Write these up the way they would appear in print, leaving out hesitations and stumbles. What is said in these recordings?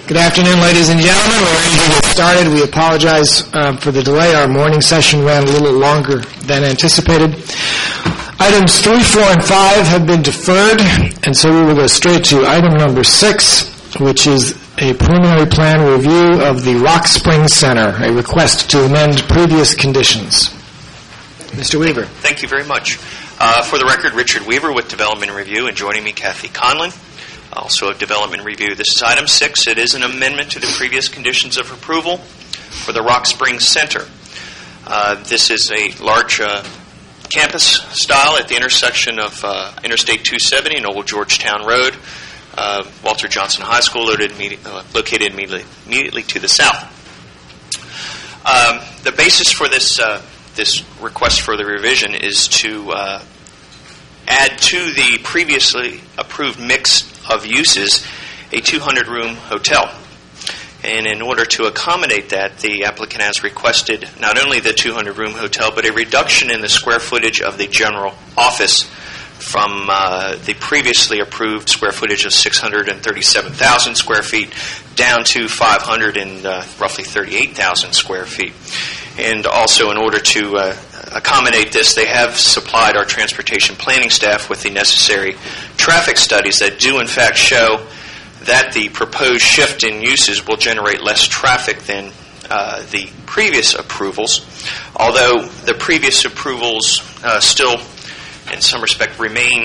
Good afternoon, ladies and gentlemen. We're ready to get started. We apologize for the delay. Our morning session ran a little longer than anticipated. Items 3, 4, and 5 have been deferred, and so we will go straight to item number 6, which is a preliminary plan review of the Rock Springs Center, a request to amend previous conditions. Mr. Weaver. Thank you very much. For the record, Richard Weaver with Development Review, and joining me, Kathy Conlon, also of Development Review. This is item 6. It is an amendment to the previous conditions of approval for the Rock Springs Center. This is a large campus style at the intersection of Interstate 270 and Old Georgetown Road, Walter Johnson High School, located immediately to the south. The basis for this request for the revision is to add to the previously approved mix of uses a 200-room hotel. And in order to accommodate that, the applicant has requested not only the 200-room hotel, but a reduction in the square footage of the general office from the previously approved square footage of 637,000 square feet down to 538,000 square feet. And also, in order to accommodate this, they have supplied our transportation planning staff with the necessary traffic studies that do in fact show that the proposed shift in uses will generate less traffic than the previous approvals, although the previous approvals still, in some respect, remain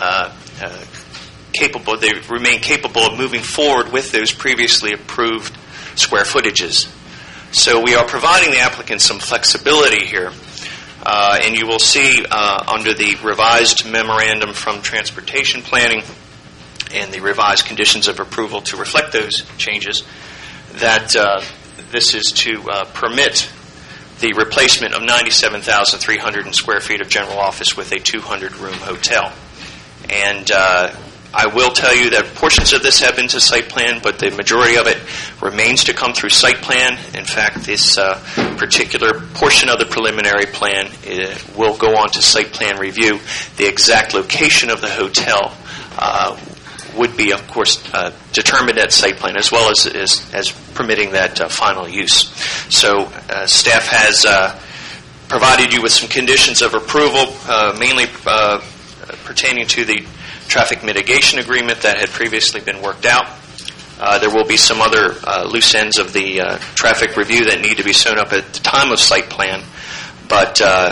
capable. They remain capable of moving forward with those previously approved square footages. So we are providing the applicant some flexibility here. And you will see under the revised memorandum from transportation planning and the revised conditions of approval to reflect those changes that this is to permit the replacement of 97,300 square feet of general office with a 200-room hotel. And I will tell you that portions of this have been to site plan, but the majority of it remains to come through site plan. In fact, this particular portion of the preliminary plan will go on to site plan review. The exact location of the hotel would be, of course, determined at site plan, as well as permitting that final use. So staff has provided you with some conditions of approval, mainly pertaining to the traffic mitigation agreement that had previously been worked out. There will be some other loose ends of the traffic review that need to be sewn up at the time of site plan, but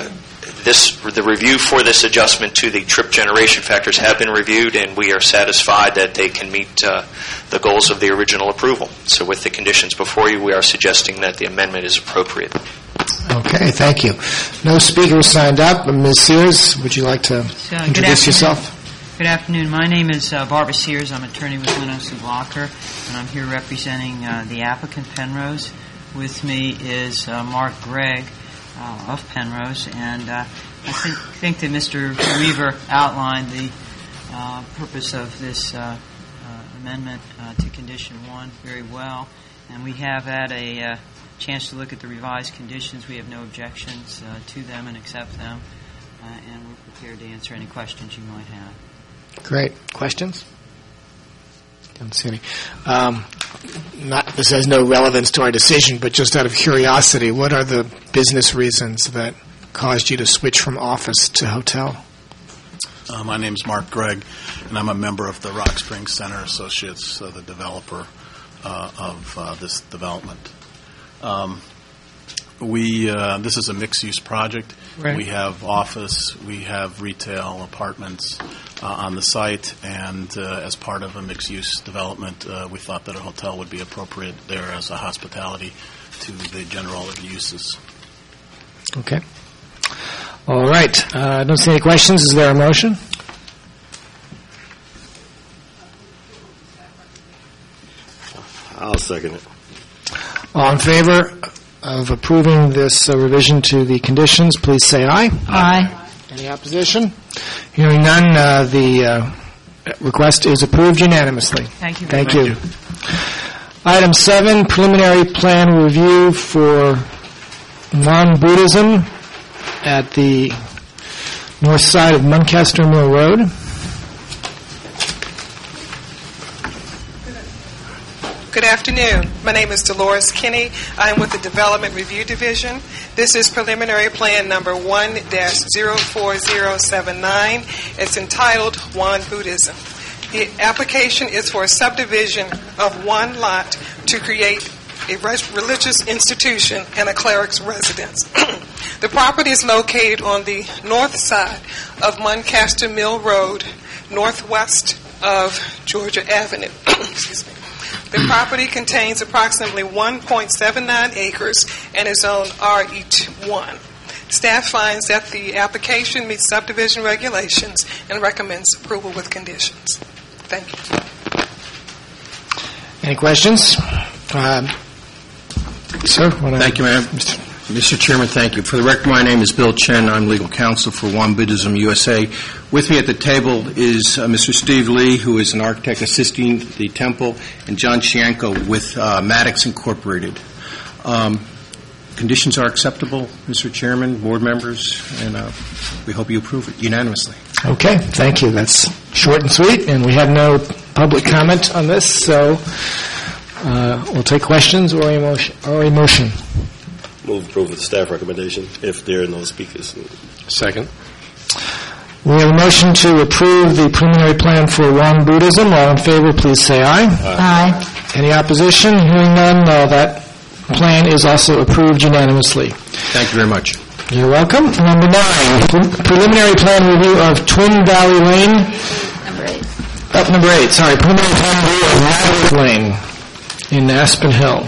the review for this adjustment to the trip generation factors have been reviewed, and we are satisfied that they can meet the goals of the original approval. So with the conditions before you, we are suggesting that the amendment is appropriate. Okay, thank you. No speakers signed up. Ms. Sears, would you like to introduce yourself? Good afternoon. My name is Barbara Sears. I'm an attorney with Linus & Blocker, and I'm here representing the applicant, Penrose. With me is Mark Gregg of Penrose, and I think that Mr. Weaver outlined the purpose of this amendment to Condition 1 very well, and we have had a chance to look at the revised conditions. We have no objections to them and accept them, and we're prepared to answer any questions you might have. Great. Questions? Don't see any. This has no relevance to our decision, but just out of curiosity, what are the business reasons that caused you to switch from office to hotel? My name is Mark Gregg, and I'm a member of the Rock Springs Center Associates, the developer of this development. This is a mixed-use project. Right. We have office, we have retail, apartments on the site, and as part of a mixed-use development, we thought that a hotel would be appropriate there as a hospitality to the general uses. Okay. All right. I don't see any questions. Is there a motion? I'll second it. All in favor of approving this revision to the conditions, please say aye. Aye. Any opposition? Hearing none, the request is approved unanimously. Thank you. Thank you. Item 7, preliminary plan review for non-Buddhism at the north side of Muncaster Mill Road. Good afternoon. My name is Dolores Kinney. I'm with the Development Review Division. This is preliminary plan number 1-04079. It's entitled Won Buddhism. The application is for a subdivision of one lot to create a religious institution and a cleric's residence. The property is located on the north side of Muncaster Mill Road, northwest of Georgia Avenue. Excuse me. The property contains approximately 1.79 acres and is zoned RE1. Staff finds that the application meets subdivision regulations and recommends approval with conditions. Thank you. Any questions? Sir? Thank you, ma'am. Mr. Chairman, thank you. For the record, my name is Bill Chen. I'm legal counsel for Won Buddhism USA. With me at the table is Mr. Steve Lee, who is an architect assisting the temple, and John Chianco with Maddox Incorporated. Conditions are acceptable, Mr. Chairman, board members, and we hope you approve it unanimously. Okay, thank you. That's short and sweet, and we have no public comment on this, so we'll take questions or a motion. Move approval of the staff recommendation if there are no speakers. Second. We have a motion to approve the preliminary plan for Won Buddhism. All in favor, please say aye. Aye. Any opposition? Hearing none, that plan is also approved unanimously. Thank you very much. You're welcome. Number 9, preliminary plan review of Twin Valley Lane. Number 8, sorry. Preliminary plan review of Radwick Lane in Aspen Hill.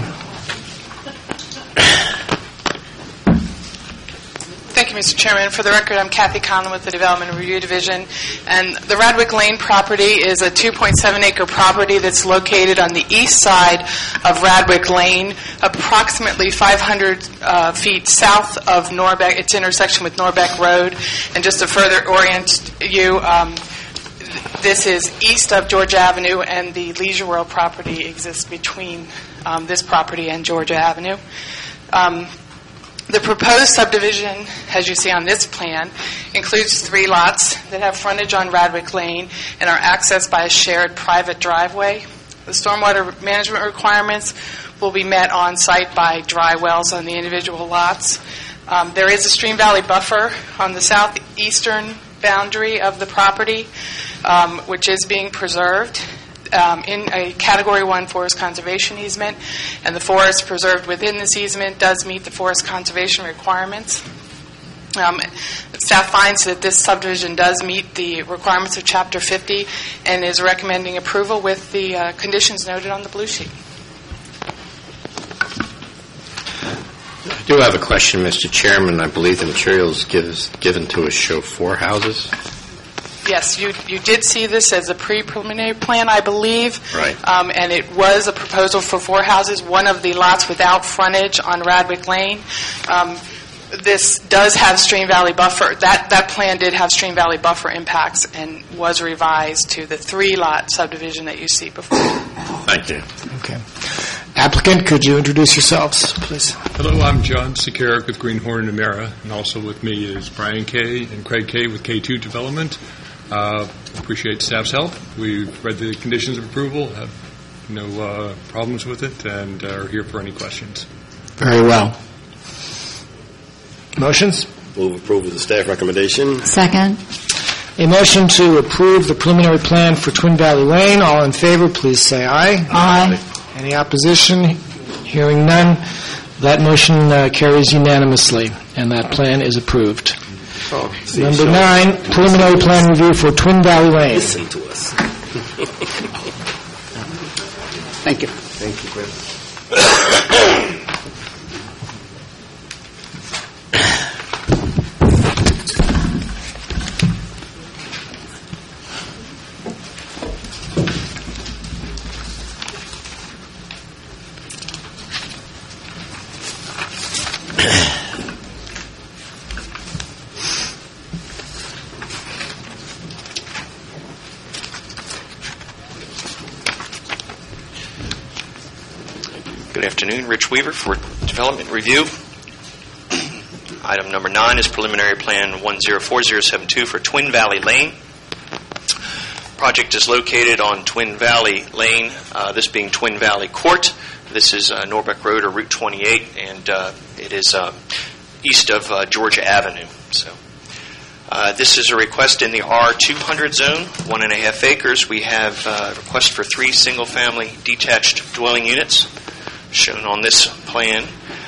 Thank you, Mr. Chairman. For the record, I'm Kathy Conlon with the Development Review Division. And the Radwick Lane property is a 2.7-acre property that's located on the east side of Radwick Lane, approximately 500 feet south of Norbeck, its intersection with Norbeck Road. And just to further orient you, this is east of Georgia Avenue, and the Leisure World property exists between this property and Georgia Avenue. The proposed subdivision, as you see on this plan, includes 3 lots that have frontage on Radwick Lane and are accessed by a shared private driveway. The stormwater management requirements will be met on site by dry wells on the individual lots. There is a stream valley buffer on the southeastern boundary of the property, which is being preserved in a Category 1 forest conservation easement, and the forest preserved within this easement does meet the forest conservation requirements. Staff finds that this subdivision does meet the requirements of Chapter 50 and is recommending approval with the conditions noted on the blue sheet. I do have a question, Mr. Chairman. I believe the materials given to us show 4 houses. Yes, you did see this as a pre-preliminary plan, I believe. Right. And it was a proposal for 4 houses, one of the lots without frontage on Radwick Lane. This does have stream valley buffer. That plan did have stream valley buffer impacts and was revised to the 3-lot subdivision that you see before. Thank you. Okay. Applicant, could you introduce yourselves, please? Hello, I'm John Sakarik with Greenhorn and Amera, and also with me is Brian Kay and Craig Kay with K2 Development. Appreciate staff's help. We've read the conditions of approval, have no problems with it, and are here for any questions. Very well. Motions? Move approval of the staff recommendation. Second. A motion to approve the preliminary plan for Twin Valley Lane. All in favor, please say aye. Aye. Any opposition? Hearing none, that motion carries unanimously, and that plan is approved. Number 9, preliminary plan review for Twin Valley Lane. Listen to us. Thank you. Thank you, Chris. Good afternoon. Rich Weaver for Development Review. Item number 9 is preliminary plan 104072 for Twin Valley Lane. project is located on Twin Valley Lane, this being Twin Valley Court. This is Norbeck Road or Route 28, and it is east of Georgia Avenue. So this is a request in the R200 zone, 1.5 acres. We have a request for 3 single-family detached dwelling units, shown on this plan.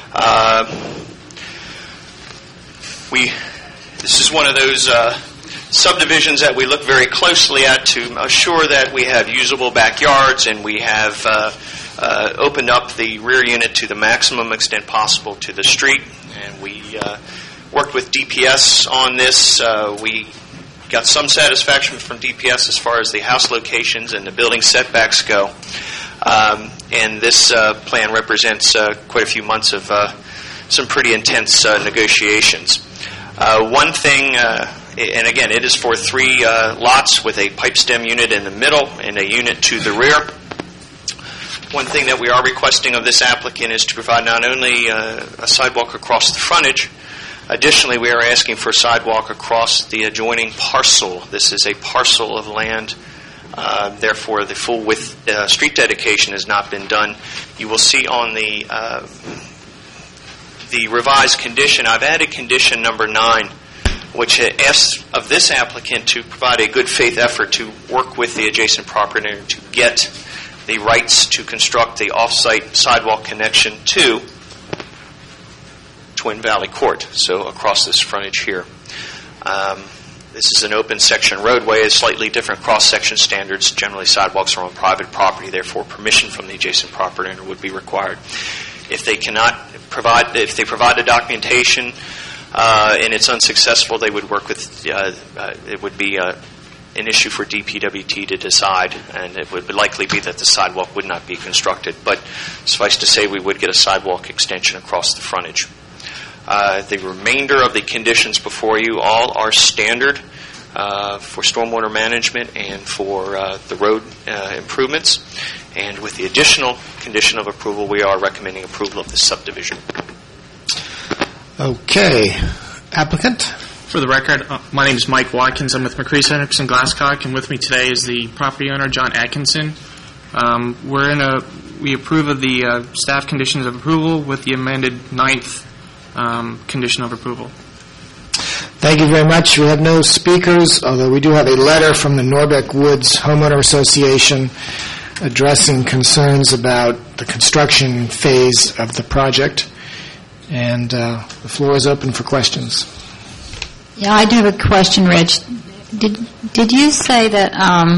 This is one of those subdivisions that we look very closely at to assure that we have usable backyards, and we have opened up the rear unit to the maximum extent possible to the street. And we worked with DPS on this. We got some satisfaction from DPS as far as the house locations and the building setbacks go. And this plan represents quite a few months of some pretty intense negotiations. One thing, and again, it is for 3 lots with a pipe stem unit in the middle and a unit to the rear. One thing that we are requesting of this applicant is to provide not only a sidewalk across the frontage, additionally we are asking for a sidewalk across the adjoining parcel. This is a parcel of land, therefore the full width street dedication has not been done. You will see on the revised condition, I've added condition number 9, which asks of this applicant to provide a good faith effort to work with the adjacent property owner to get the rights to construct the off-site sidewalk connection to Twin Valley Court, so across this frontage here. This is an open section roadway, a slightly different cross-section standards. Generally, sidewalks are on private property, therefore permission from the adjacent property owner would be required. If they provide the documentation and it's unsuccessful, they would work with. It would be an issue for DPWT to decide, and it would likely be that the sidewalk would not be constructed. But suffice to say, we would get a sidewalk extension across the frontage. The remainder of the conditions before you all are standard for stormwater management and for the road improvements. And with the additional condition of approval, we are recommending approval of this subdivision. Okay. Applicant? For the record, my name is Mike Watkins. I'm with McCreary Hendrickson Glasscock, and with me today is the property owner, John Atkinson. We approve of the staff conditions of approval with the amended 9th condition of approval. Thank you very much. We have no speakers, although we do have a letter from the Norbeck Woods Homeowner Association addressing concerns about the construction phase of the project. And the floor is open for questions. Yeah, I do have a question, Rich. Did you say that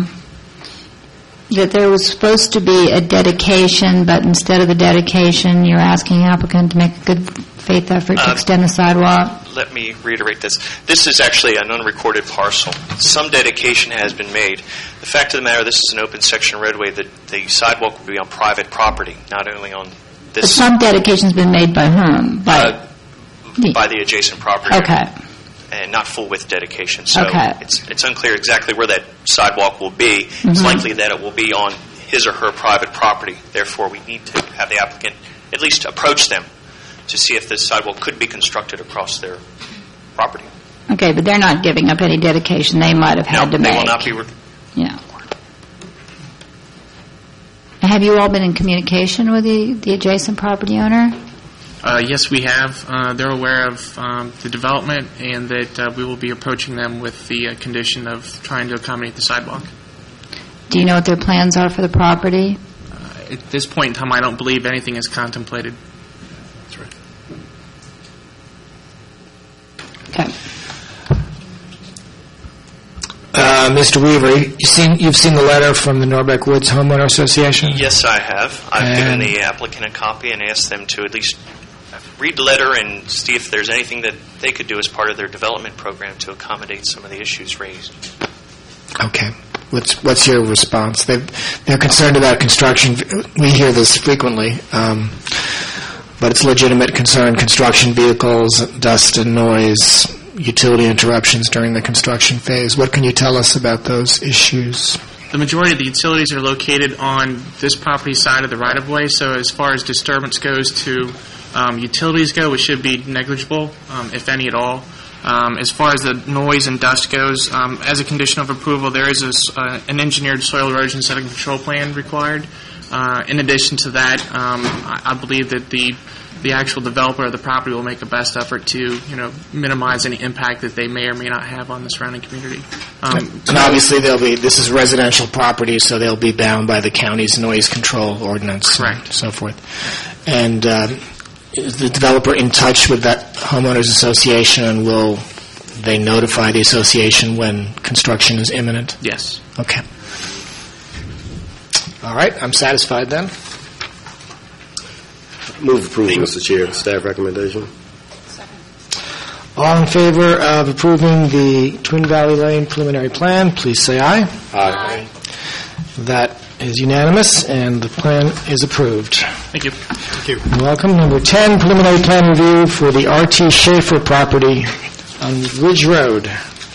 that there was supposed to be a dedication, but instead of the dedication, you're asking the applicant to make a good faith effort to extend the sidewalk? Let me reiterate this. This is actually an unrecorded parcel. Some dedication has been made. The fact of the matter, this is an open section roadway. The sidewalk will be on private property, not only on this. But some dedication has been made by whom? By the adjacent property. Okay. And not full width dedication. So okay. It's unclear exactly where that sidewalk will be. Mm-hmm. It's likely that it will be on his or her private property. Therefore, we need to have the applicant at least approach them to see if this sidewalk could be constructed across their property. Okay, but they're not giving up any dedication they might have had to make. No, they will not be. Yeah. Have you all been in communication with the adjacent property owner? Yes, we have. They're aware of the development and that we will be approaching them with the condition of trying to accommodate the sidewalk. Do you know what their plans are for the property? At this point in time, I don't believe anything is contemplated. That's right. Okay. Mr. Weaver, you've seen the letter from the Norbeck Woods Homeowner Association? Yes, I have. I've given the applicant a copy and asked them to at least read the letter and see if there's anything that they could do as part of their development program to accommodate some of the issues raised. Okay. What's your response? They're concerned about construction. We hear this frequently, but it's a legitimate concern. Construction vehicles, dust and noise, utility interruptions during the construction phase. What can you tell us about those issues? The majority of the utilities are located on this property side of the right-of-way, so as far as disturbance goes to utilities go, it should be negligible, if any at all. As far as the noise and dust goes, as a condition of approval, there is an engineered soil erosion sediment control plan required. In addition to that, I believe that the actual developer of the property will make a best effort to, minimize any impact that they may or may not have on the surrounding community. And obviously, this is residential property, so they'll be bound by the county's noise control ordinance. Correct. And so forth. And is the developer in touch with that homeowners association, and will they notify the association when construction is imminent? Yes. Okay. All right, I'm satisfied then. Move approval, Mr. Chair. Staff recommendation. All in favor of approving the Twin Valley Lane preliminary plan, please say aye. Aye. That is unanimous, and the plan is approved. Thank you. Thank you. You're welcome. Number 10, preliminary plan review for the R.T. Schaefer property on Ridge Road.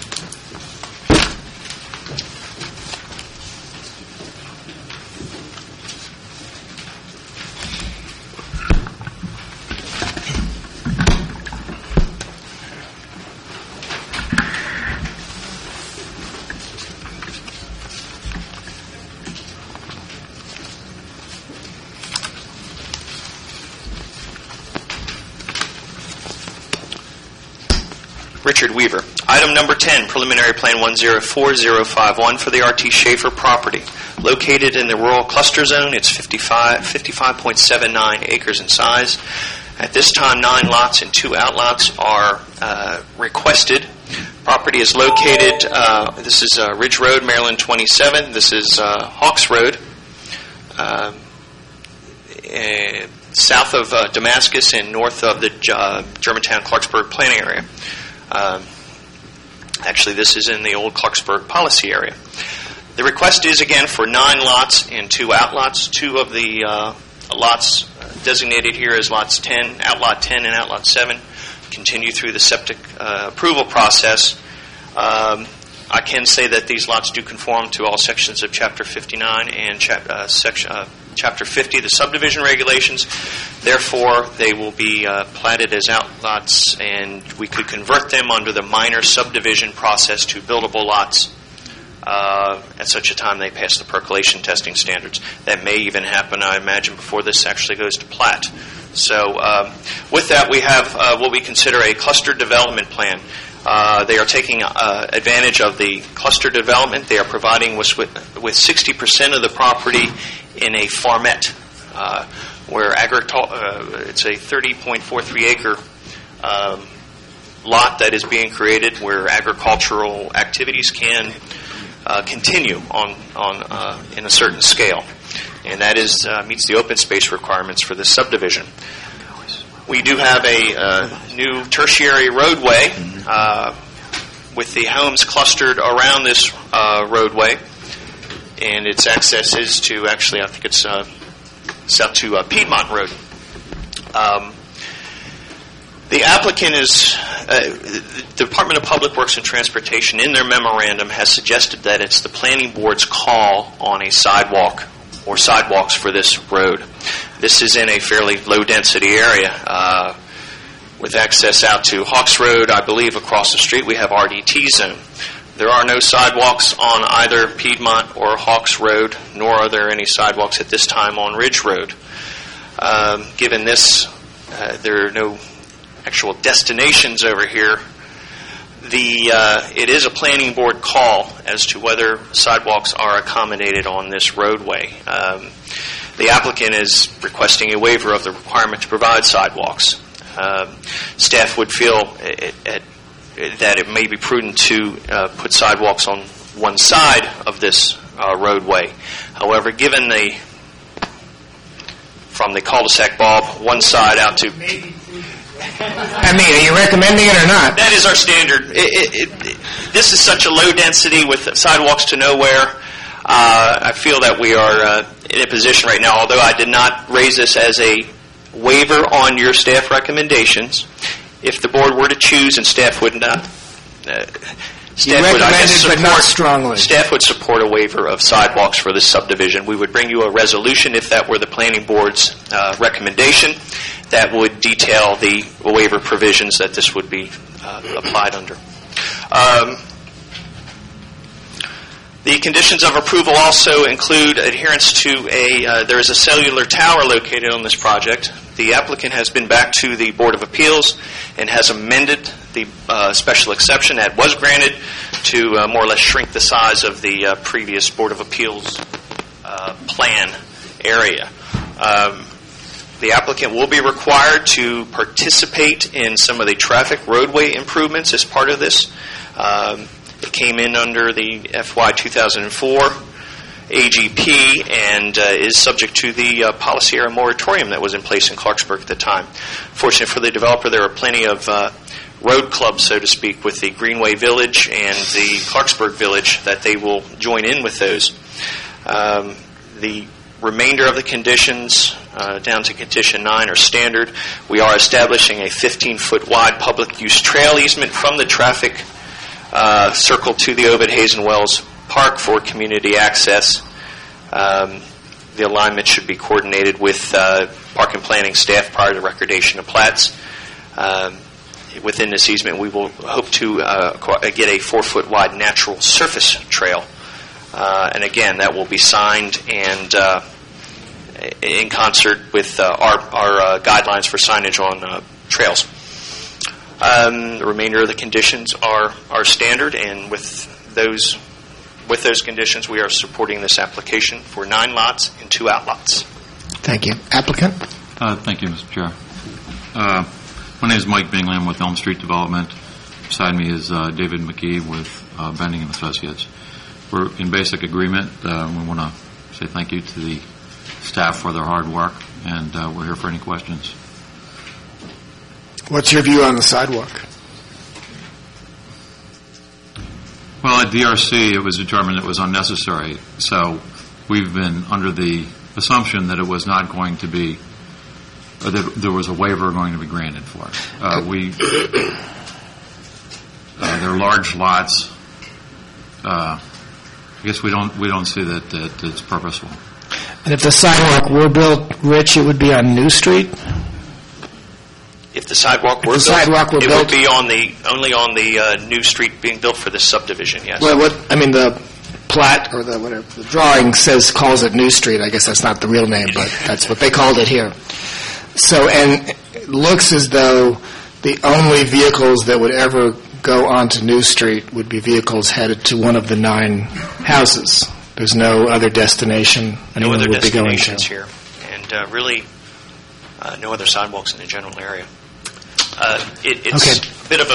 Richard Weaver. Item number 10, preliminary plan 104051 for the R.T. Schaefer property. Located in the rural cluster zone, it's 55.79 acres in size. At this time, 9 lots and 2 outlots are requested. Property is located, this is Ridge Road, Maryland 27. This is Hawks Road, south of Damascus and north of the Germantown-Clarksburg planning area. Actually, this is in the old Clarksburg policy area. The request is, again, for 9 lots and 2 outlots. 2 of the lots designated here as lots 10, outlot 10 and outlot 7, continue through the septic approval process. I can say that these lots do conform to all sections of Chapter 59 and Chapter 50, the subdivision regulations. Therefore, they will be platted as outlots, and we could convert them under the minor subdivision process to buildable lots at such a time they pass the percolation testing standards. That may even happen, I imagine, before this actually goes to plat. So with that, we have what we consider a cluster development plan. They are taking advantage of the cluster development. They are providing with 60% of the property in a farmette, where it's a 30.43 acre lot that is being created, where agricultural activities can continue on in a certain scale, and that is meets the open space requirements for this subdivision. We do have a new tertiary roadway with the homes clustered around this roadway, and its access is to, actually, I think it's south to Piedmont Road. The applicant is, the Department of Public Works and Transportation, in their memorandum, has suggested that it's the planning board's call on a sidewalk or sidewalks for this road. This is in a fairly low-density area with access out to Hawks Road. I believe across the street we have RDT zone. There are no sidewalks on either Piedmont or Hawks Road, nor are there any sidewalks at this time on Ridge Road. Given this, there are no actual destinations over here. It is a planning board call as to whether sidewalks are accommodated on this roadway. The applicant is requesting a waiver of the requirement to provide sidewalks. Staff would feel that it may be prudent to put sidewalks on one side of this roadway. However, given from the cul-de-sac bulb, one side out to... I mean, are you recommending it or not? That is our standard. This is such a low density with sidewalks to nowhere. I feel that we are in a position right now, although I did not raise this as a waiver on your staff recommendations. If the board were to choose and staff would not... Staff would support a waiver of sidewalks for this subdivision. We would bring you a resolution if that were the planning board's recommendation that would detail the waiver provisions that this would be applied under. The conditions of approval also include adherence to there is a cellular tower located on this project. The applicant has been back to the Board of Appeals and has amended the special exception that was granted to more or less shrink the size of the previous Board of Appeals plan area. The applicant will be required to participate in some of the traffic roadway improvements as part of this. It came in under the FY 2004 AGP and is subject to the policy area moratorium that was in place in Clarksburg at the time. Fortunately for the developer, there are plenty of road clubs, so to speak, with the Greenway Village and the Clarksburg Village that they will join in with those. The remainder of the conditions, down to Condition 9, are standard. We are establishing a 15-foot wide public use trail easement from the traffic circle to the Ovid Hazen Wells Park for community access. The alignment should be coordinated with park and planning staff prior to recordation of plats. Within this easement, we will hope to get a 4-foot wide natural surface trail. And again, that will be signed and in concert with our guidelines for signage on trails. The remainder of the conditions are standard, and with those conditions, we are supporting this application for 9 lots and 2 outlots. Thank you. Applicant? Thank you, Mr. Chair. My name is Mike Bingley. I'm with Elm Street Development. Beside me is David McKee with Bending and Associates. We're in basic agreement. We want to say thank you to the staff for their hard work, and we're here for any questions. What's your view on the sidewalk? Well, at DRC, it was determined it was unnecessary, so we've been under the assumption that it was not going to be, or that there was a waiver going to be granted for it. They're large lots. I guess we don't see that it's purposeful. And if the sidewalk were built, Rich, it would be on New Street? If the sidewalk were built, it would be only on the new street being built for this subdivision, yes. Well, the plat or the drawing calls it New Street. I guess that's not the real name, but that's what they called it here. So, and it looks as though the only vehicles that would ever go onto New Street would be vehicles headed to one of the 9 houses. There's no other destination anyone would be going to. Here, and really no other sidewalks in the general area. It's a bit of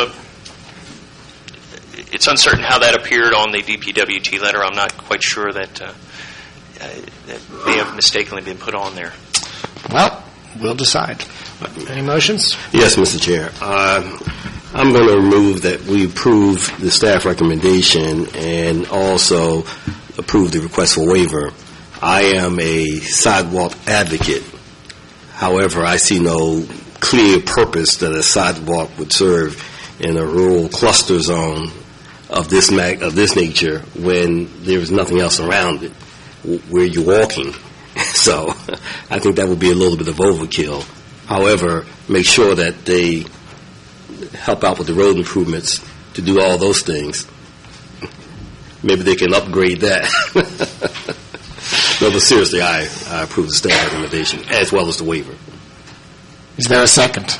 it's uncertain how that appeared on the DPWT letter. I'm not quite sure that may have mistakenly been put on there. Well, we'll decide. Any motions? Yes, Mr. Chair. I'm going to move that we approve the staff recommendation and also approve the request for waiver. I am a sidewalk advocate. However, I see no clear purpose that a sidewalk would serve in a rural cluster zone of this nature when there is nothing else around it where you're walking. So I think that would be a little bit of overkill. However, make sure that they help out with the road improvements to do all those things. Maybe they can upgrade that. No, but seriously, I approve the staff recommendation as well as the waiver. Is there a second?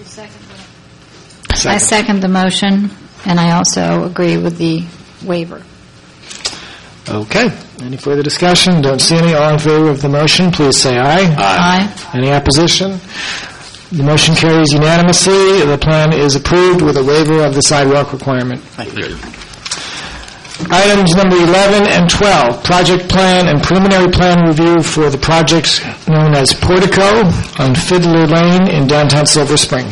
I second the motion, and I also agree with the waiver. Okay. Any further discussion? Don't see any. All in favor of the motion, please say aye. Aye. Any opposition? The motion carries unanimously. The plan is approved with a waiver of the sidewalk requirement. Thank you. Items number 11 and 12, project plan and preliminary plan review for the project known as Portico on Fiddler Lane in downtown Silver Spring.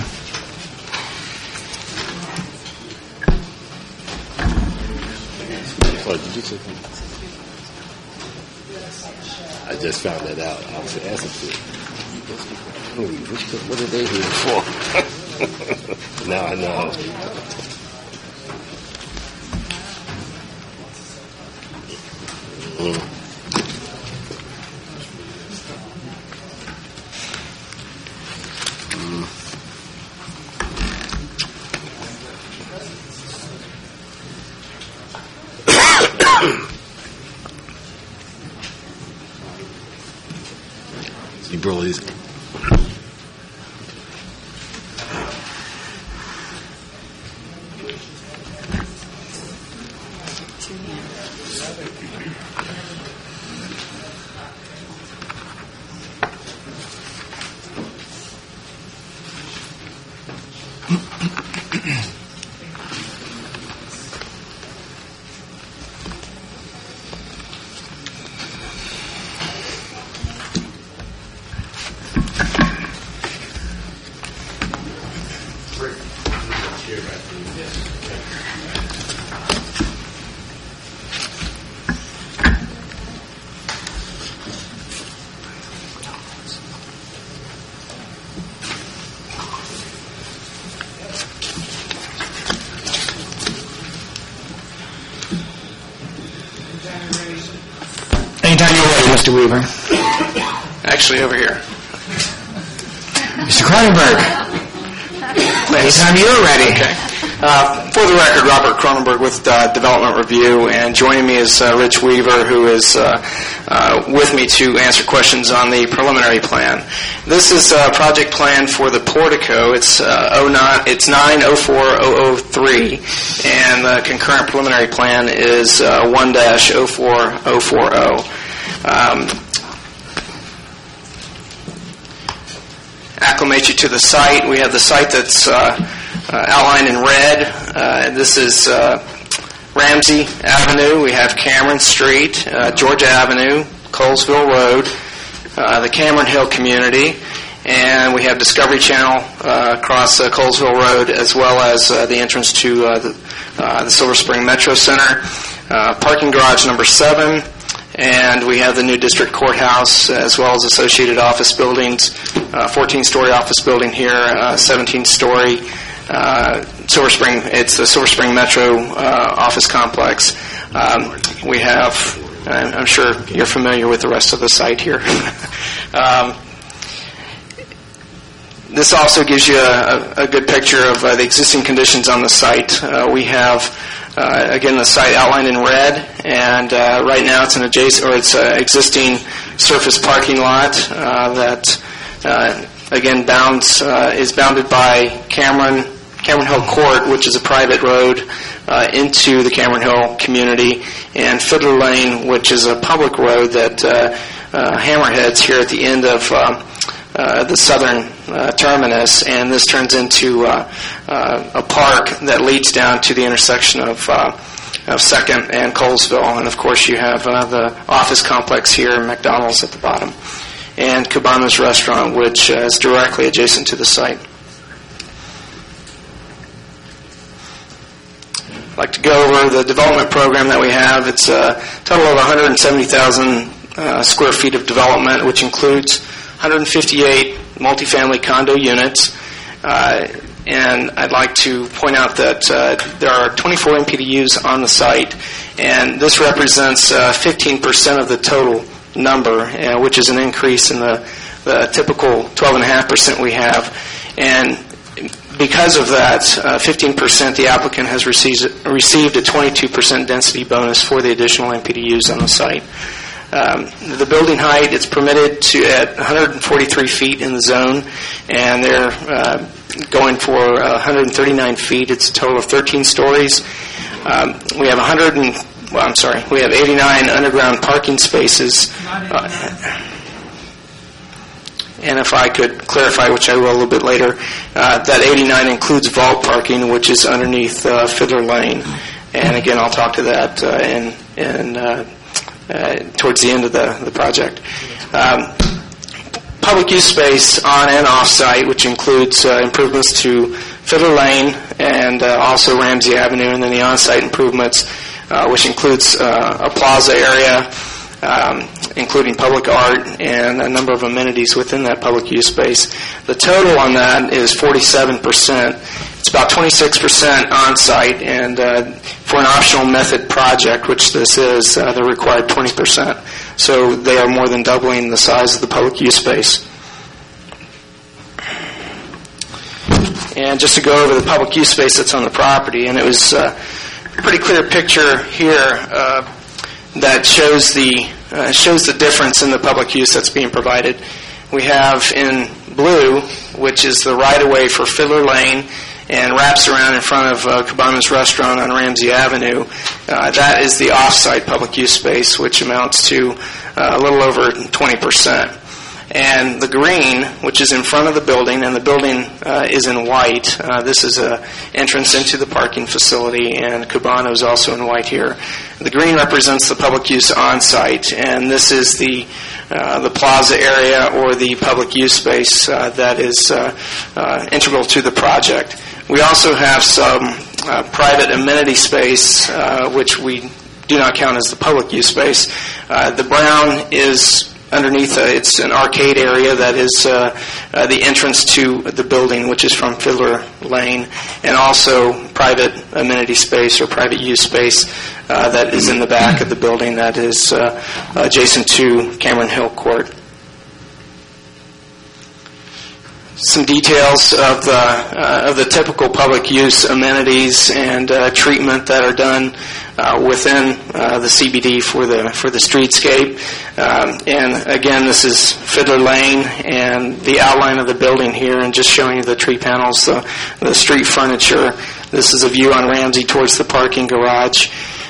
I just found that out. I was asking what are they here for? Now I know. You roll these. Anytime you're ready, Mr. Weaver. Actually, over here. Mr. Cronenberg. Anytime you're ready. Okay. For the record, Robert Cronenberg with Development Review, and joining me is Rich Weaver, who is with me to answer questions on the preliminary plan. This is a project plan for the portico. It's 904-003, and the concurrent preliminary plan is 1-04040. Acclimate you to the site. We have the site that's outlined in red. This is Ramsey Avenue. We have Cameron Street, Georgia Avenue, Colesville Road, the Cameron Hill community, and we have Discovery Channel across Colesville Road, as well as the entrance to the Silver Spring Metro Center, parking garage number 7. And we have the new district courthouse, as well as associated office buildings, 14-story office building here, 17-story Silver Spring. It's the Silver Spring Metro office complex. We have, I'm sure you're familiar with the rest of the site here. This also gives you a good picture of the existing conditions on the site. We have again, the site outlined in red, and right now it's an existing surface parking lot that again is bounded by Cameron Hill Court, which is a private road into the Cameron Hill community, and Fiddler Lane, which is a public road that hammerheads here at the end of the southern terminus, and this turns into a park that leads down to the intersection of 2nd and Colesville. And, of course, you have the office complex here, McDonald's at the bottom, and Cabana's Restaurant, which is directly adjacent to the site. I'd like to go over the development program that we have. It's a total of 170,000 square feet of development, which includes 158 multifamily condo units, and I'd like to point out that there are 24 MPDUs on the site, and this represents 15% of the total number, which is an increase in the typical 12.5% we have. And because of that 15%, the applicant has received a 22% density bonus for the additional MPDUs on the site. The building height, it's permitted at 143 feet in the zone, and they're going for 139 feet. It's a total of 13 stories. We have 89 underground parking spaces. And if I could clarify, which I will a little bit later, that 89 includes vault parking, which is underneath Fiddler Lane. And again, I'll talk to that towards the end of the project. Public use space on and off site, which includes improvements to Fiddler Lane and also Ramsey Avenue, and then the on-site improvements, which includes a plaza area, including public art and a number of amenities within that public use space. The total on that is 47%. It's about 26% on-site, and for an optional method project, which this is, they're required 20%. So they are more than doubling the size of the public use space. And just to go over the public use space that's on the property, and it was a pretty clear picture here that shows the difference in the public use that's being provided. we have in blue, which is the right-of-way for Fiddler Lane and wraps around in front of Cabana's Restaurant on Ramsey Avenue. That is the off-site public use space, which amounts to a little over 20%. And the green, which is in front of the building, and the building is in white. This is an entrance into the parking facility, and Cabana is also in white here. The green represents the public use on-site, and this is the plaza area or the public use space that is integral to the project. We also have some private amenity space, which we do not count as the public use space. The brown is underneath, it's an arcade area that is the entrance to the building, which is from Fiddler Lane, and also private amenity space or private use space that is in the back of the building that is adjacent to Cameron Hill Court. Some details of the typical public use amenities and treatment that are done within the CBD for the streetscape. And again, this is Fiddler Lane and the outline of the building here, and just showing you the tree panels, the street furniture. This is a view on Ramsey towards the parking garage.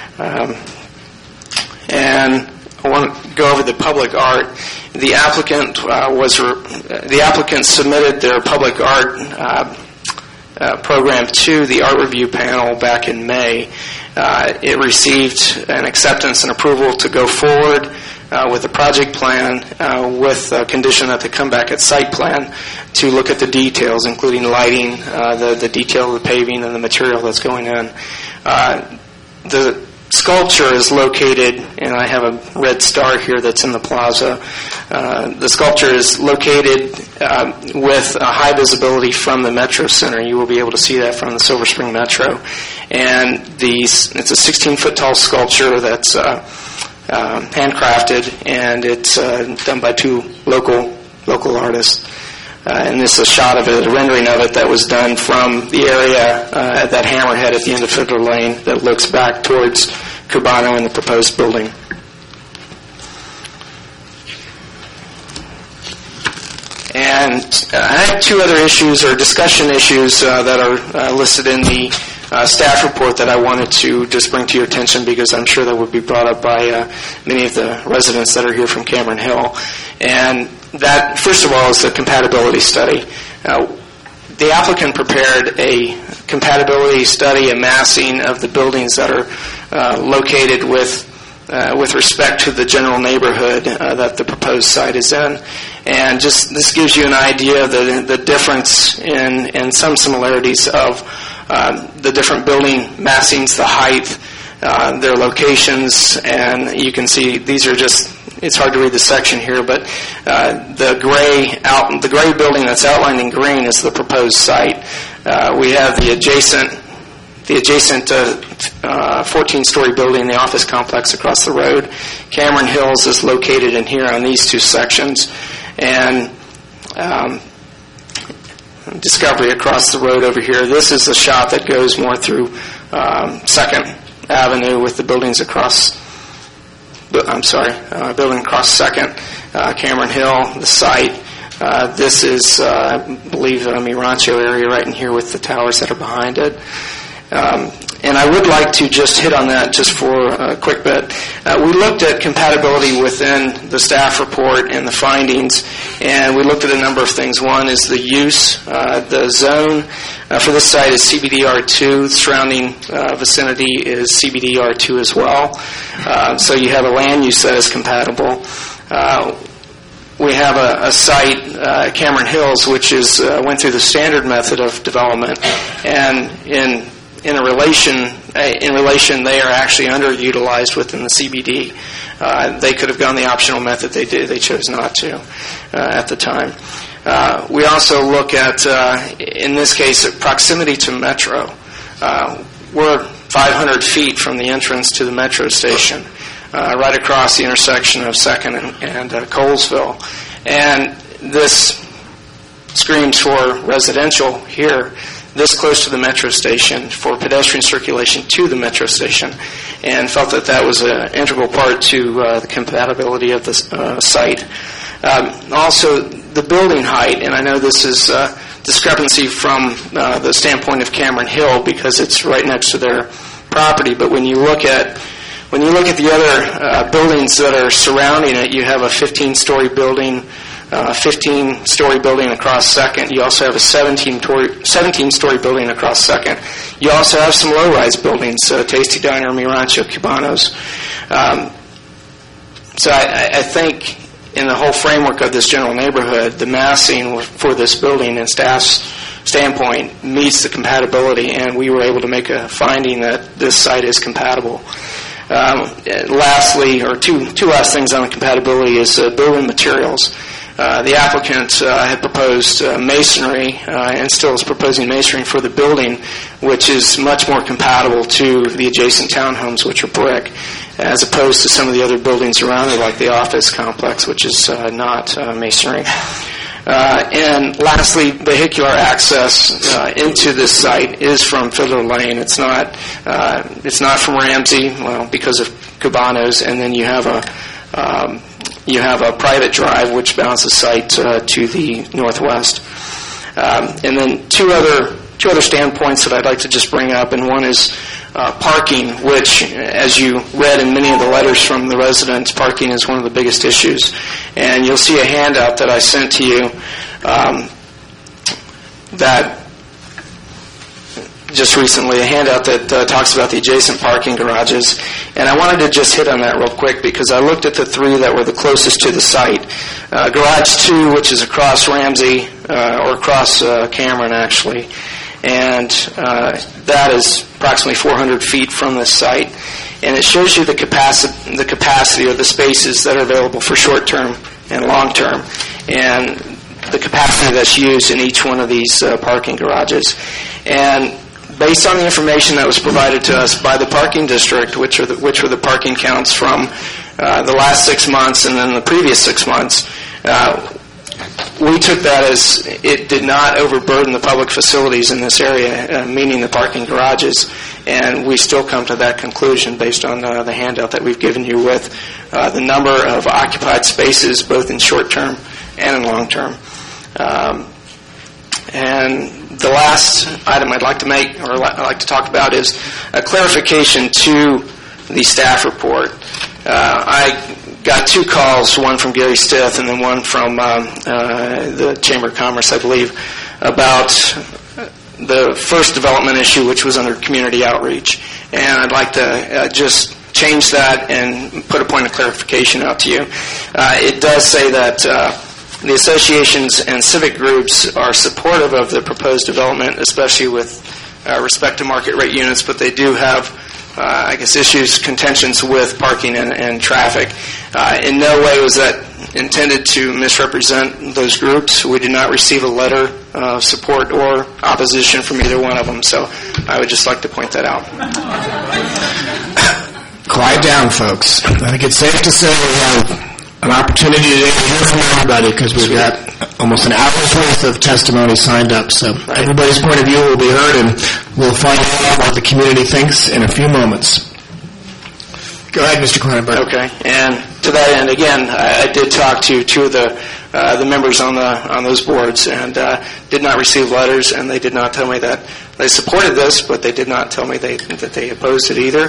And I want to go over the public art. The applicant submitted their public art program to the art review panel back in May. It received an acceptance and approval to go forward with a project plan with a condition that they come back at site plan to look at the details, including lighting, the detail of the paving, and the material that's going in. The sculpture is located, and I have a red star here that's in the plaza. The sculpture is located with a high visibility from the Metro Center. You will be able to see that from the Silver Spring Metro. And it's a 16-foot tall sculpture that's handcrafted, and it's done by two local artists. And this is a shot of it, a rendering of it that was done from the area at that hammerhead at the end of Fiddler Lane that looks back towards Cabana and the proposed building. And I have two other issues or discussion issues that are listed in the staff report that I wanted to just bring to your attention, because I'm sure that would be brought up by many of the residents that are here from Cameron Hill. And that, first of all, is the compatibility study. The applicant prepared a compatibility study, a massing of the buildings that are located with respect to the general neighborhood that the proposed site is in. And just this gives you an idea of the difference in some similarities of the different building massings, the height, their locations, and you can see these are just, it's hard to read the section here, but the gray building that's outlined in green is the proposed site. We have the adjacent 14-story building, the office complex across the road. Cameron Hills is located in here on these two sections, and Discovery across the road over here. This is a shot that goes more through 2nd Avenue with the buildings across. Building across 2nd, Cameron Hill, the site. This is, I believe, Mi Rancho area right in here with the towers that are behind it. And I would like to just hit on that just for a quick bit. We looked at compatibility within the staff report and the findings, and we looked at a number of things. One is the use. The zone for this site is CBD-R2. The surrounding vicinity is CBD-R2 as well. So you have a land use that is compatible. We have a site, Cameron Hills, which went through the standard method of development, and in relation, they are actually underutilized within the CBD. They could have gone the optional method. They chose not to at the time. We also look at, in this case, proximity to Metro. We're 500 feet from the entrance to the Metro station, right across the intersection of 2nd and Colesville. And this screams for residential here, this close to the Metro station, for pedestrian circulation to the Metro station, and felt that was an integral part to the compatibility of the site. Also, the building height, and I know this is discrepancy from the standpoint of Cameron Hill because it's right next to their property, but when you look at the other buildings that are surrounding it, you have a 15-story building, 15-story building across Second. You also have a 17-story building across Second. You also have some low-rise buildings, Tasty Diner, Mi Rancho, Cubanos. So I think in the whole framework of this general neighborhood, the massing for this building and staff's standpoint meets the compatibility, and we were able to make a finding that this site is compatible. Lastly, or two last things on the compatibility is building materials. The applicant had proposed masonry and still is proposing masonry for the building, which is much more compatible to the adjacent townhomes, which are brick, as opposed to some of the other buildings around it, like the office complex, which is not masonry. And lastly, vehicular access into this site is from Fiddler Lane. It's not from Ramsey, well, because of Cubanos, and then you have a private drive which bounds the site to the northwest. And then two other standpoints that I'd like to just bring up, and one is parking, which, as you read in many of the letters from the residents, parking is one of the biggest issues. And you'll see a handout that I sent to you that just recently, a handout that talks about the adjacent parking garages. And I wanted to just hit on that real quick because I looked at the three that were the closest to the site. Garage 2, which is across Ramsey, or across Cameron, actually. And that is approximately 400 feet from this site. And it shows you the capacity of the spaces that are available for short-term and long-term, and the capacity that's used in each one of these parking garages. And based on the information that was provided to us by the parking district, which were the parking counts from the last 6 months and then the previous 6 months, we took that as it did not overburden the public facilities in this area, meaning the parking garages, and we still come to that conclusion based on the handout that we've given you with the number of occupied spaces, both in short-term and in long-term. And the last item I'd like to make, or I'd like to talk about, is a clarification to the staff report. I got 2 calls, one from Gary Stith and then one from the Chamber of Commerce, I believe, about the first development issue, which was under community outreach. And I'd like to just change that and put a point of clarification out to you. It does say that the associations and civic groups are supportive of the proposed development, especially with respect to market rate units, but they do have issues, contentions with parking and traffic. In no way was that intended to misrepresent those groups. We did not receive a letter of support or opposition from either one of them, so I would just like to point that out. Quiet down, folks. I think it's safe to say we have an opportunity today to hear from everybody because we've got almost an hour's worth of testimony signed up. So everybody's point of view will be heard, and we'll find out what the community thinks in a few moments. Go ahead, Mr. Kleinenberg. Okay, and to that end, again, I did talk to 2 of the members on those boards, and did not receive letters, and they did not tell me that they supported this, but they did not tell me that they opposed it either.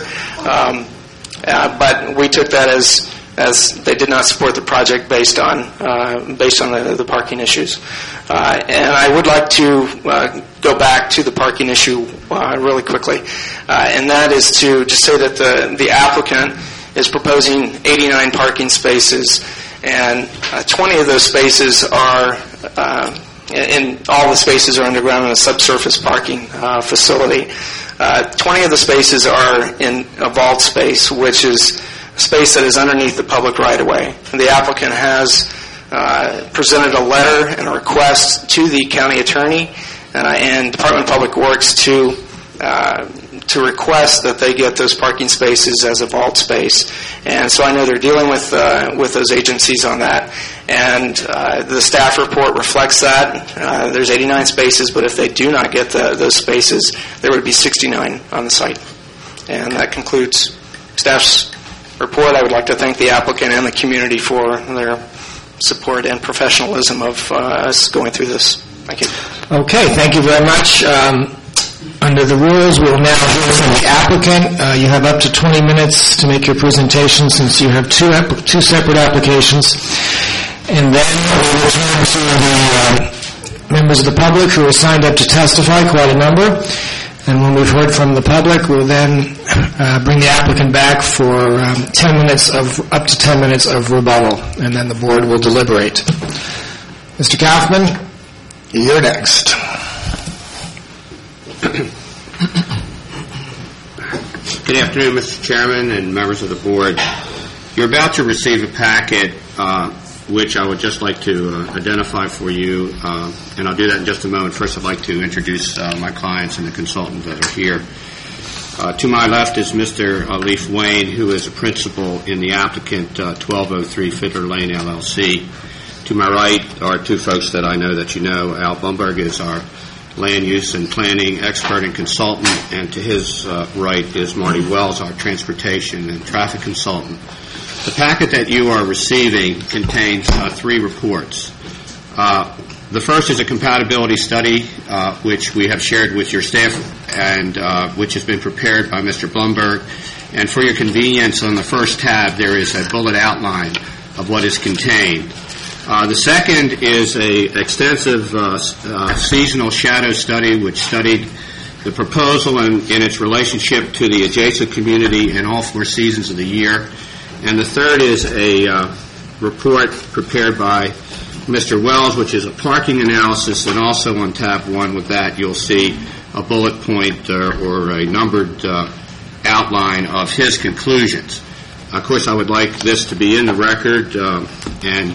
But we took that as they did not support the project based on the parking issues. And I would like to go back to the parking issue really quickly, and that is to just say that the applicant is proposing 89 parking spaces, and 20 of those spaces are and all the spaces are underground in a subsurface parking facility. 20 of the spaces are in a vault space, which is space that is underneath the public right-of-way. The applicant has presented a letter and a request to the county attorney and Department of Public Works to request that they get those parking spaces as a vault space. And so I know they're dealing with those agencies on that. And the staff report reflects that. There's 89 spaces, but if they do not get those spaces, there would be 69 on the site. And that concludes staff's report. I would like to thank the applicant and the community for their support and professionalism of us going through this. Thank you. Okay, thank you very much. Under the rules, we'll now hear from the applicant. You have up to 20 minutes to make your presentation since you have two separate applications. And then we'll return to the members of the public who are signed up to testify, quite a number. And when we've heard from the public, we'll then bring the applicant back for up to 10 minutes of rebuttal, and then the board will deliberate. Mr. Kaufman, you're next. Good afternoon, Mr. Chairman and members of the board. You're about to receive a packet which I would just like to identify for you, and I'll do that in just a moment. First, I'd like to introduce my clients and the consultants that are here. To my left is Mr. Leif Wayne, who is a principal in the applicant 1203 Fiddler Lane, LLC. To my right are two folks that I know that you know. Al Blumberg is our land use and planning expert and consultant, and to his right is Marty Wells, our transportation and traffic consultant. The packet that you are receiving contains three reports. The first is a compatibility study, which we have shared with your staff and which has been prepared by Mr. Blumberg. And for your convenience, on the first tab, there is a bullet outline of what is contained. The second is an extensive seasonal shadow study, which studied the proposal and in its relationship to the adjacent community in all 4 seasons of the year. And the third is a report prepared by Mr. Wells, which is a parking analysis, and also on tab 1 with that you'll see a bullet point or a numbered outline of his conclusions. Of course, I would like this to be in the record, and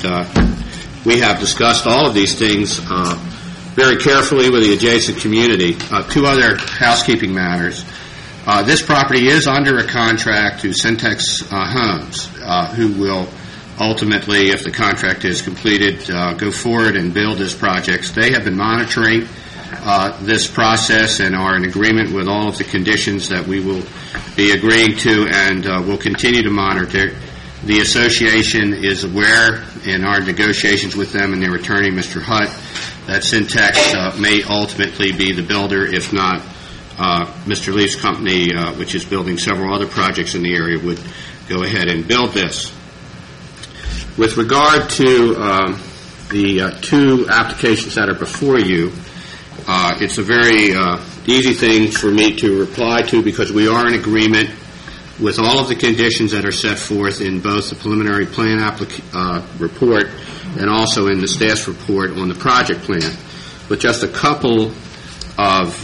we have discussed all of these things very carefully with the adjacent community. Two other housekeeping matters. This property is under a contract to Syntex Homes, who will ultimately, if the contract is completed, go forward and build this project. They have been monitoring this process and are in agreement with all of the conditions that we will be agreeing to, and will continue to monitor. The association is aware in our negotiations with them and their attorney, Mr. Hutt, that Syntex may ultimately be the builder, if not Mr. Leif's company, which is building several other projects in the area, would go ahead and build this. With regard to the two applications that are before you, it's a very easy thing for me to reply to because we are in agreement with all of the conditions that are set forth in both the preliminary plan report and also in the staff's report on the project plan. With just a couple of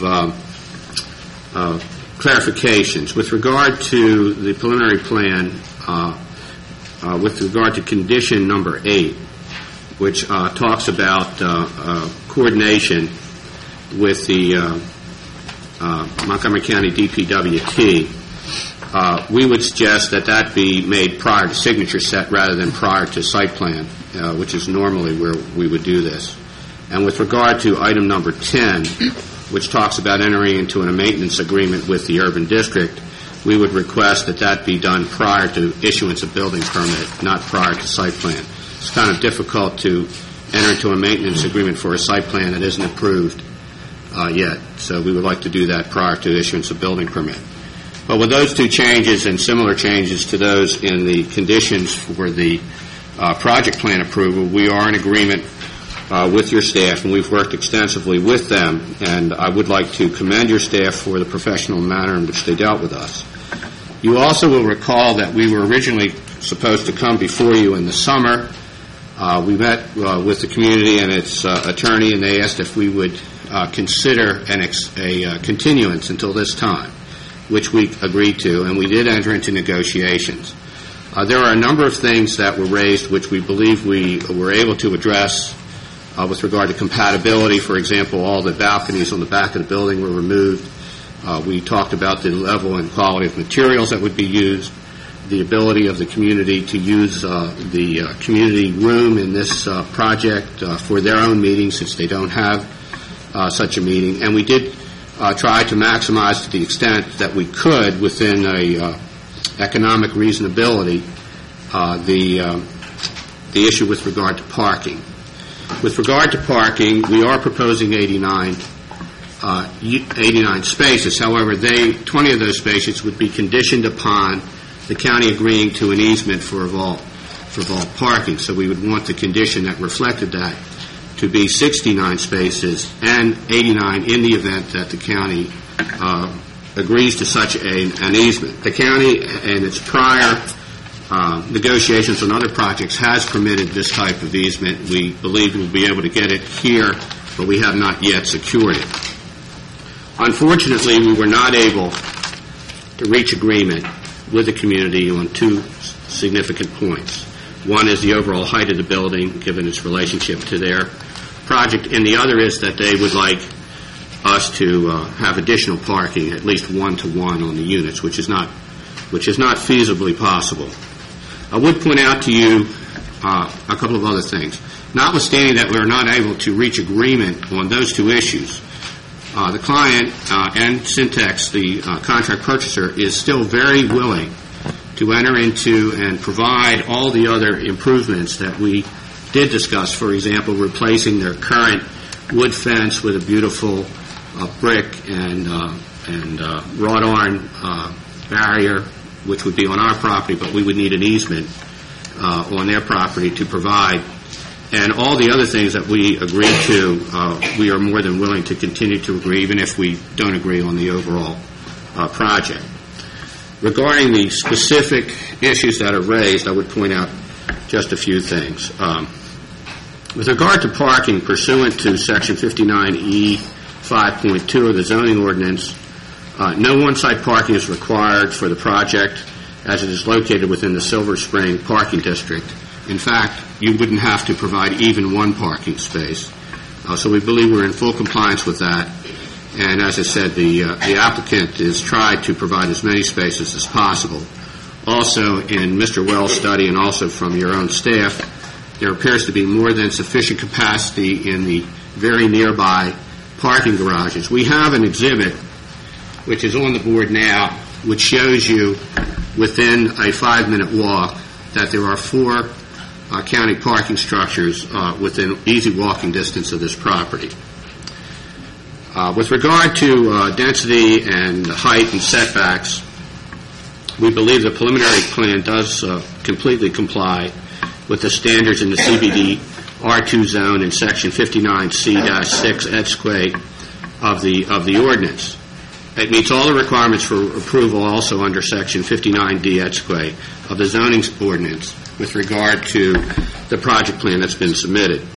clarifications. With regard to the preliminary plan, with regard to condition number 8, which talks about coordination with the Montgomery County DPWT, we would suggest that that be made prior to signature set rather than prior to site plan, which is normally where we would do this. And with regard to item number 10, which talks about entering into a maintenance agreement with the urban district, we would request that that be done prior to issuance of building permit, not prior to site plan. It's kind of difficult to enter into a maintenance agreement for a site plan that isn't approved yet. So we would like to do that prior to issuance of building permit. But with those two changes and similar changes to those in the conditions for the project plan approval, we are in agreement with your staff, and we've worked extensively with them, and I would like to commend your staff for the professional manner in which they dealt with us. You also will recall that we were originally supposed to come before you in the summer. We met with the community and its attorney, and they asked if we would consider a continuance until this time, which we agreed to, and we did enter into negotiations. There are a number of things that were raised which we believe we were able to address with regard to compatibility. For example, all the balconies on the back of the building were removed. We talked about the level and quality of materials that would be used, the ability of the community to use the community room in this project for their own meetings since they don't have such a meeting. And we did try to maximize to the extent that we could within a economic reasonability the the issue with regard to parking. With regard to parking, we are proposing 89 spaces. However, 20 of those spaces would be conditioned upon the county agreeing to an easement for vault parking. So we would want the condition that reflected that to be 69 spaces and 89 in the event that the county agrees to such an easement. The county, in its prior negotiations on other projects, has permitted this type of easement. We believe we'll be able to get it here, but we have not yet secured it. Unfortunately, we were not able to reach agreement with the community on two significant points. One is the overall height of the building, given its relationship to their project, and the other is that they would like us to have additional parking, at least 1-to-1 on the units, which is not feasibly possible. I would point out to you a couple of other things. Notwithstanding that we're not able to reach agreement on those two issues, the client and Syntex, the contract purchaser, is still very willing to enter into and provide all the other improvements that we did discuss. For example, replacing their current wood fence with a beautiful brick and wrought iron barrier, which would be on our property, but we would need an easement on their property to provide. And all the other things that we agreed to, we are more than willing to continue to agree, even if we don't agree on the overall project. Regarding the specific issues that are raised, I would point out just a few things. With regard to parking, pursuant to Section 59E 5.2 of the zoning ordinance, no one-side parking is required for the project as it is located within the Silver Spring Parking District. In fact, you wouldn't have to provide even one parking space. So we believe we're in full compliance with that. And as I said, the applicant has tried to provide as many spaces as possible. Also, in Mr. Wells' study and also from your own staff, there appears to be more than sufficient capacity in the very nearby parking garages. We have an exhibit, which is on the board now, which shows you within a 5-minute walk that there are 4 county parking structures within easy walking distance of this property. With regard to density and height and setbacks, we believe the preliminary plan does completely comply with the standards in the CBD R2 zone in Section 59C-6 Edsquay of the ordinance. It meets all the requirements for approval also under Section 59D Edsquay of the zoning ordinance with regard to the project plan that's been submitted.